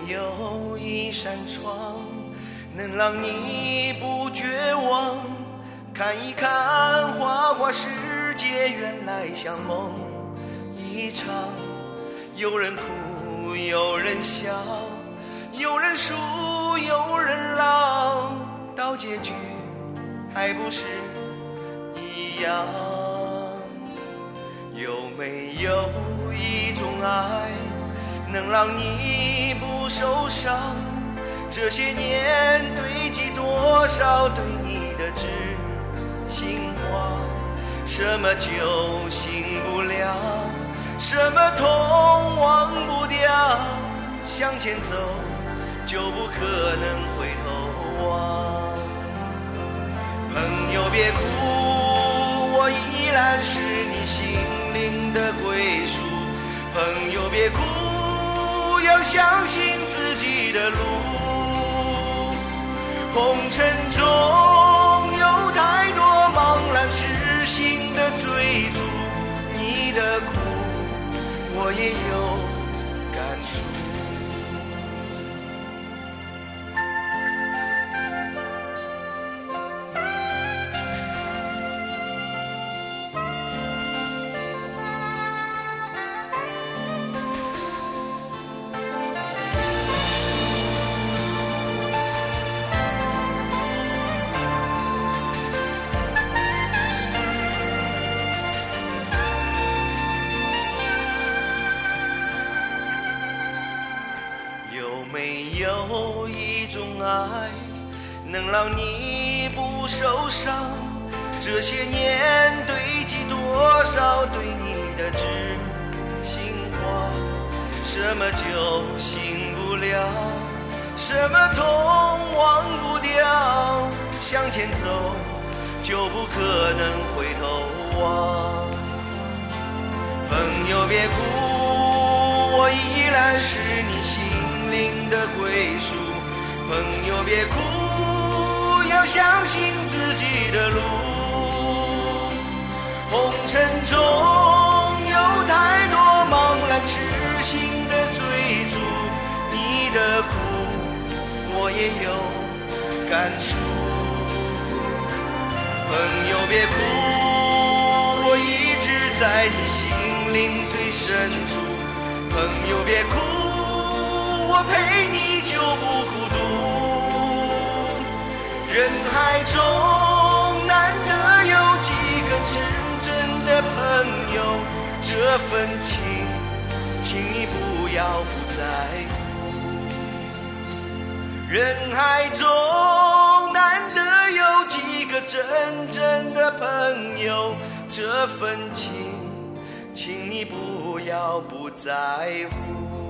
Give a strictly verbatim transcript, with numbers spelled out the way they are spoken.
有一扇窗能让你不绝望？看一看花花世界，原来像梦一场。有人哭，有人笑，有人输，有人老，到结局还不是一样。有没有一种爱能让你不受伤？这些年堆积多少对你的知心话？什么酒醒不了，什么痛忘不掉，向前走就不可能回头望。朋友别哭，我依然是你心灵的归属。朋友别哭，要相信自己的路。红尘中有太多茫然痴心的追逐，你的苦我也有感触。有没有一种爱能让你不受伤？这些年堆积多少对你的知心话？什么酒醒不了，什么痛忘不掉，向前走就不可能回头望。朋友别哭，我依然是你心灵的归属。朋友别哭，要相信自己的路。红尘中有太多茫然痴心的追逐，你的苦我也有感触。朋友别哭，我一直在你心灵最深处。朋友别哭，我陪你就不孤独。人海中难得有几个真正的朋友，这份情请你不要不在乎。人海中难得有几个真正的朋友，这份情请你不要不在乎。